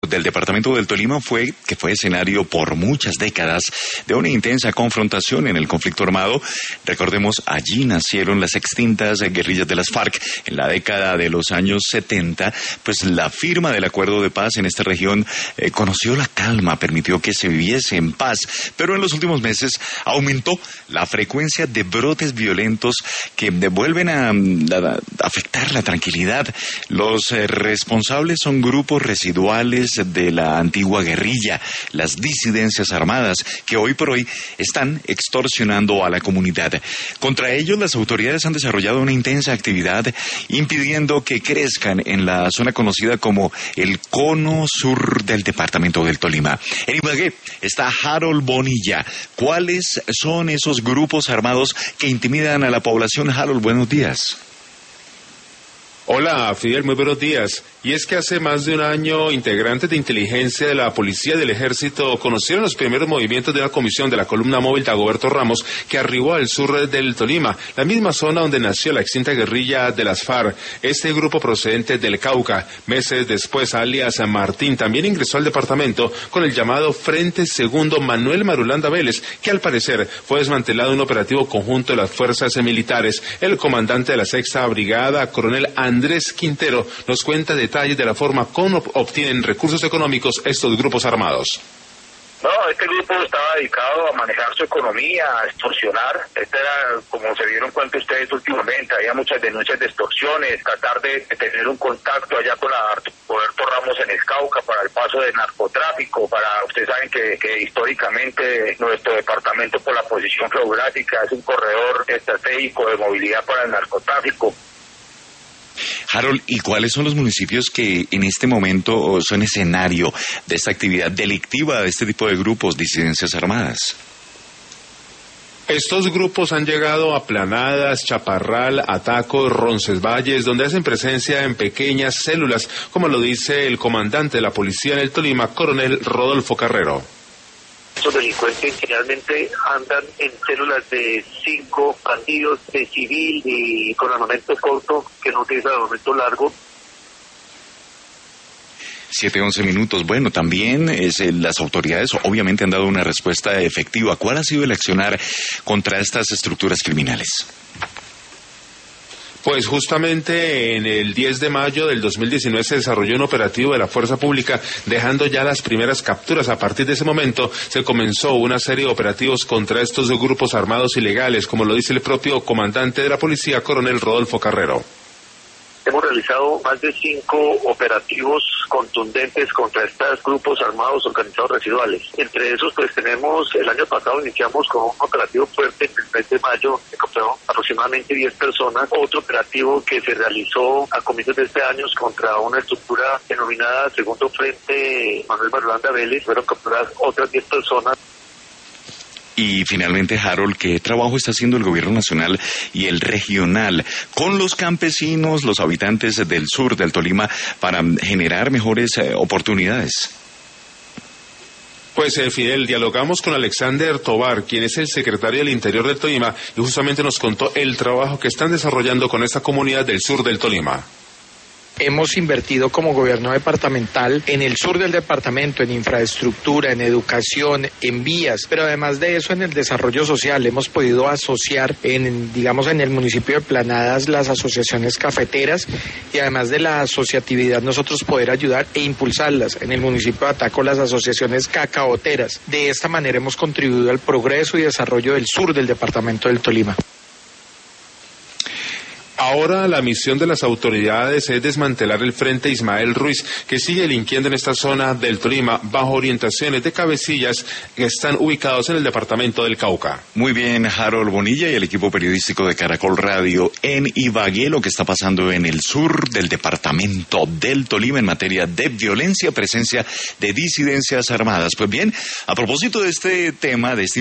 del departamento del Tolima fue escenario por muchas décadas de una intensa confrontación en el conflicto armado. Recordemos, allí nacieron las extintas guerrillas de las FARC. En la década de los años 70, pues la firma del acuerdo de paz en esta región conoció la calma, permitió que se viviese en paz, pero en los últimos meses aumentó la frecuencia de brotes violentos que vuelven a afectar la tranquilidad. Los responsables son grupos residuales de la antigua guerrilla, las disidencias armadas, que hoy por hoy están extorsionando a la comunidad. Contra ellos, las autoridades han desarrollado una intensa actividad, impidiendo que crezcan en la zona conocida como el cono sur del departamento del Tolima. En Ibagué está Harold Bonilla. ¿Cuáles son esos grupos armados que intimidan a la población? Harold, buenos días. Hola, Fidel, muy buenos días. Y es que hace más de un año, integrantes de inteligencia de la Policía y del Ejército conocieron los primeros movimientos de una comisión de la columna móvil Dagoberto Ramos que arribó al sur del Tolima, la misma zona donde nació la extinta guerrilla de las FARC. Este grupo procedente del Cauca, meses después, alias San Martín, también ingresó al departamento con el llamado Frente Segundo Manuel Marulanda Vélez, que al parecer fue desmantelado en un operativo conjunto de las fuerzas militares. El comandante de la 6ª Brigada, coronel Andrés Quintero, nos cuenta detalles de la forma como obtienen recursos económicos estos grupos armados. No, este grupo estaba dedicado a manejar su economía, a extorsionar. Este era, como se dieron cuenta ustedes últimamente, había muchas denuncias de extorsiones, tratar de tener un contacto allá con la Roberto Ramos en el Cauca para el paso del narcotráfico. Ustedes saben que históricamente nuestro departamento, por la posición geográfica, es un corredor estratégico de movilidad para el narcotráfico. Harold, ¿y cuáles son los municipios que en este momento son escenario de esta actividad delictiva de este tipo de grupos, disidencias armadas? Estos grupos han llegado a Planadas, Chaparral, Ataco, Roncesvalles, donde hacen presencia en pequeñas células, como lo dice el comandante de la policía en el Tolima, coronel Rodolfo Carrero. Estos delincuentes generalmente andan en células de 5 bandidos de civil y con armamento corto, que no utilizan armamento largo. 7:11 minutos. Bueno, también las autoridades obviamente han dado una respuesta efectiva. ¿Cuál ha sido el accionar contra estas estructuras criminales? Pues justamente en el 10 de mayo del 2019 se desarrolló un operativo de la Fuerza Pública, dejando ya las primeras capturas. A partir de ese momento se comenzó una serie de operativos contra estos grupos armados ilegales, como lo dice el propio comandante de la policía, coronel Rodolfo Carrero. Hemos realizado más de 5 operativos contundentes contra estos grupos armados organizados residuales. Entre esos, pues tenemos, el año pasado iniciamos con un operativo fuerte en el mes de mayo, que capturaron aproximadamente 10 personas. Otro operativo que se realizó a comienzos de este año contra una estructura denominada Segundo Frente Manuel Marulanda Vélez, fueron capturadas otras 10 personas. Y finalmente, Harold, ¿qué trabajo está haciendo el gobierno nacional y el regional con los campesinos, los habitantes del sur del Tolima, para generar mejores oportunidades? Pues Fidel, dialogamos con Alexander Tobar, quien es el secretario del Interior del Tolima, y justamente nos contó el trabajo que están desarrollando con esta comunidad del sur del Tolima. Hemos invertido como gobierno departamental en el sur del departamento, en infraestructura, en educación, en vías, pero además de eso en el desarrollo social. Hemos podido asociar en el municipio de Planadas las asociaciones cafeteras y además de la asociatividad nosotros poder ayudar e impulsarlas. En el municipio de Ataco las asociaciones cacaoteras. De esta manera hemos contribuido al progreso y desarrollo del sur del departamento del Tolima. Ahora la misión de las autoridades es desmantelar el Frente Ismael Ruiz, que sigue delinquiendo en esta zona del Tolima bajo orientaciones de cabecillas que están ubicados en el departamento del Cauca. Muy bien, Harold Bonilla y el equipo periodístico de Caracol Radio en Ibagué, lo que está pasando en el sur del departamento del Tolima en materia de violencia, presencia de disidencias armadas. Pues bien, a propósito de este tema, de este